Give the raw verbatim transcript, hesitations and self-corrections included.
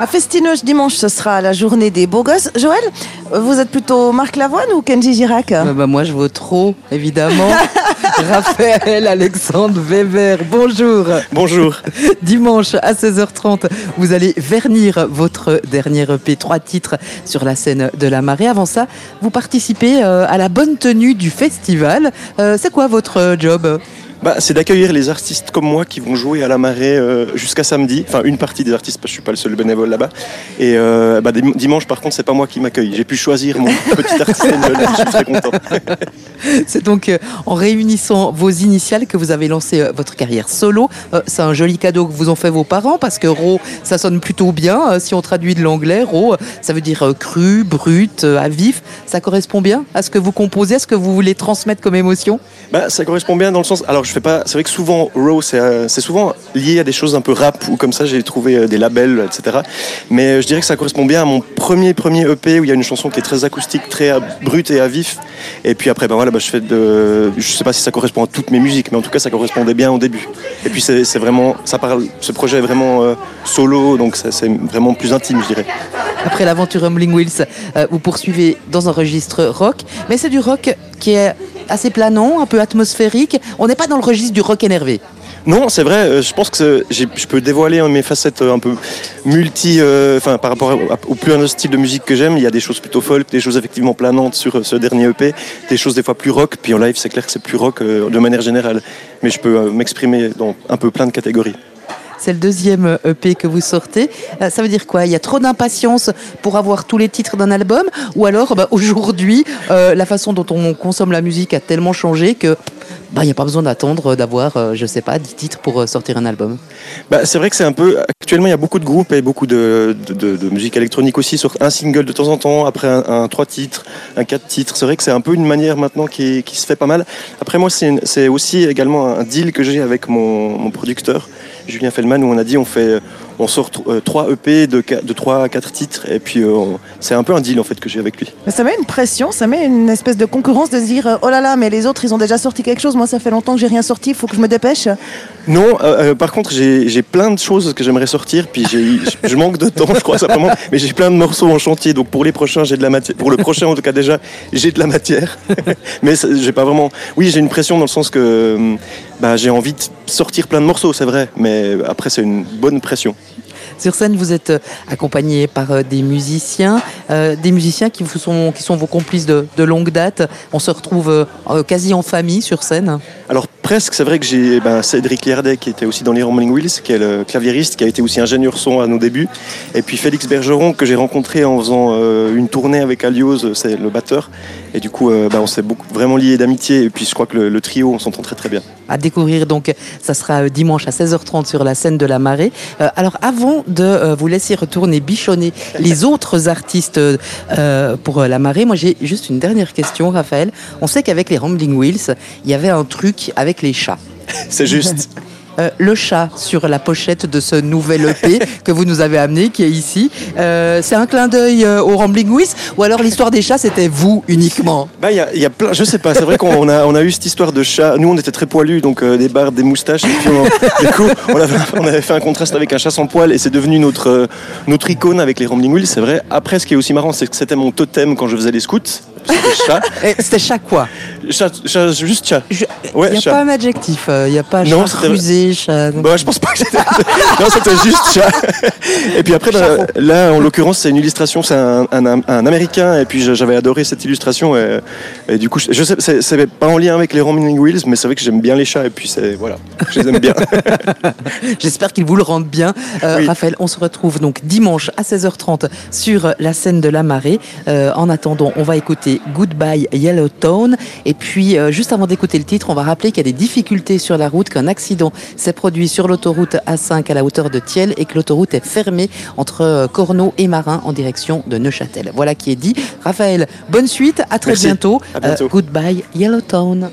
À Festinoche, dimanche, ce sera la journée des beaux gosses. Joël, vous êtes plutôt Marc Lavoine ou Kenji Girac? euh, bah, Moi, je vote trop, évidemment. Raphaël Alexandre Weber, bonjour. Bonjour. Dimanche à seize heures trente, vous allez vernir votre dernier E P, trois titres sur la scène de la Marée. Avant ça, vous participez euh, à la bonne tenue du festival. Euh, c'est quoi votre euh, job ? Bah, c'est d'accueillir les artistes comme moi qui vont jouer à la Marée euh, jusqu'à samedi. Enfin, une partie des artistes, parce que je suis pas le seul bénévole là-bas. Et euh, bah, dimanche, par contre, c'est pas moi qui m'accueille. J'ai pu choisir mon petit artiste. Je suis très content. C'est donc euh, en réunissant vos initiales que vous avez lancé euh, votre carrière solo. Euh, c'est un joli cadeau que vous ont fait vos parents parce que Ro, ça sonne plutôt bien. Euh, si on traduit de l'anglais, Ro, ça veut dire euh, cru, brut, euh, à vif. Ça correspond bien à ce que vous composez, à ce que vous voulez transmettre comme émotion ? Bah, ça correspond bien dans le sens. Alors, je fais pas. C'est vrai que souvent, Raw, c'est, euh, c'est souvent lié à des choses un peu rap ou comme ça. J'ai trouvé euh, des labels, et cetera. Mais euh, je dirais que ça correspond bien à mon premier premier E P où il y a une chanson qui est très acoustique, très euh, brute et à vif. Et puis après, ben voilà, bah, je fais de. Je sais pas si ça correspond à toutes mes musiques, mais en tout cas, ça correspondait bien au début. Et puis c'est, c'est vraiment, ça parle. Ce projet est vraiment euh, solo, donc ça, c'est vraiment plus intime, je dirais. Après l'aventure Rumbling Wheels, euh, vous poursuivez dans un registre rock, mais c'est du rock qui est assez planant, un peu atmosphérique. On n'est pas dans le registre du rock énervé. Non, c'est vrai. Euh, je pense que j'ai, je peux dévoiler hein, mes facettes euh, un peu multi. Enfin, euh, par rapport à, au plus un style de musique que j'aime, il y a des choses plutôt folk, des choses effectivement planantes sur euh, ce dernier E P, des choses des fois plus rock. Puis en live, c'est clair que c'est plus rock euh, de manière générale. Mais je peux euh, m'exprimer dans un peu plein de catégories. C'est le deuxième E P que vous sortez. Euh, ça veut dire quoi ? Il y a trop d'impatience pour avoir tous les titres d'un album ? Ou alors, bah, aujourd'hui, euh, la façon dont on consomme la musique a tellement changé que bah, il n'y a pas besoin d'attendre d'avoir, euh, je sais pas, dix titres pour euh, sortir un album. Bah, c'est vrai que c'est un peu... Actuellement, il y a beaucoup de groupes et beaucoup de, de, de, de musique électronique aussi sur un single de temps en temps, après un, un trois titres, un quatre titres. C'est vrai que c'est un peu une manière maintenant qui, qui se fait pas mal. Après moi, c'est, une, c'est aussi également un deal que j'ai avec mon, mon producteur, Julien Feldman, où on a dit on fait, on sort trois E P de, de trois à quatre titres et puis euh, on, c'est un peu un deal en fait que j'ai avec lui. Mais ça met une pression, ça met une espèce de concurrence de se dire oh là là mais les autres ils ont déjà sorti quelque chose, moi ça fait longtemps que j'ai rien sorti, il faut que je me dépêche. Non, euh, euh, par contre j'ai, j'ai plein de choses que j'aimerais sortir puis j'ai, je manque de temps je crois simplement, mais j'ai plein de morceaux en chantier donc pour les prochains j'ai de la matière, pour le prochain en tout cas déjà j'ai de la matière, mais j'ai pas vraiment, oui j'ai une pression dans le sens que bah, j'ai envie de sortir plein de morceaux c'est vrai, mais après c'est une bonne pression. Sur scène, vous êtes accompagné par des musiciens, euh, des musiciens qui, vous sont, qui sont vos complices de, de longue date. On se retrouve euh, quasi en famille sur scène. Alors presque, c'est vrai que j'ai ben, Cédric Liardet qui était aussi dans les Rumbling Wheels, qui est le claviériste, qui a été aussi ingénieur son à nos débuts. Et puis Félix Bergeron que j'ai rencontré en faisant euh, une tournée avec Alios, c'est le batteur. Et du coup, euh, ben, on s'est beaucoup, vraiment liés d'amitié. Et puis je crois que le, le trio, on s'entend très très bien. À découvrir donc, ça sera dimanche à seize heures trente sur la scène de la Marée. Euh, alors avant de euh, vous laisser retourner bichonner les autres artistes euh, pour euh, la Marée, moi j'ai juste une dernière question, Raphaël. On sait qu'avec les Rumbling Wheels, il y avait un truc avec les chats. C'est juste. Euh, le chat sur la pochette de ce nouvel E P que vous nous avez amené, qui est ici. Euh, c'est un clin d'œil euh, au Rumbling Wheels ou alors l'histoire des chats, c'était vous uniquement ? Bah, il y a, y a plein, je sais pas, c'est vrai qu'on a, on a eu cette histoire de chat. Nous, on était très poilus, donc euh, des bardes, des moustaches. Et puis, on, du coup, on avait, on avait fait un contraste avec un chat sans poil et c'est devenu notre, euh, notre icône avec les Rumbling Wheels, c'est vrai. Après, ce qui est aussi marrant, c'est que c'était mon totem quand je faisais les scouts. C'était chat. Et c'était chat quoi ? Chat, chat, juste chat. Il ouais, n'y a chat. pas un adjectif, il euh, n'y a pas non, chat rusé, chat... Bah, je pense pas que c'était... non, c'était juste chat. Et puis après, bah, là, en l'occurrence, c'est une illustration, c'est un, un, un Américain, et puis j'avais adoré cette illustration, et, et du coup, je sais, c'est, c'est pas en lien avec les Rumbling Wheels, mais c'est vrai que j'aime bien les chats, et puis c'est, voilà, je les aime bien. J'espère qu'ils vous le rendent bien. Euh, oui. Raphaël, on se retrouve donc dimanche à seize heures trente sur la scène de la Marée. Euh, en attendant, on va écouter Goodbye Yellowtown, et puis euh, juste avant d'écouter le titre, on va rappeler qu'il y a des difficultés sur la route, qu'un accident s'est produit sur l'autoroute A cinq à la hauteur de Thiel et que l'autoroute est fermée entre Cornau et Marin en direction de Neuchâtel. Voilà qui est dit. Raphaël, bonne suite, à très Merci. bientôt. À bientôt. Euh, goodbye Yellowtown.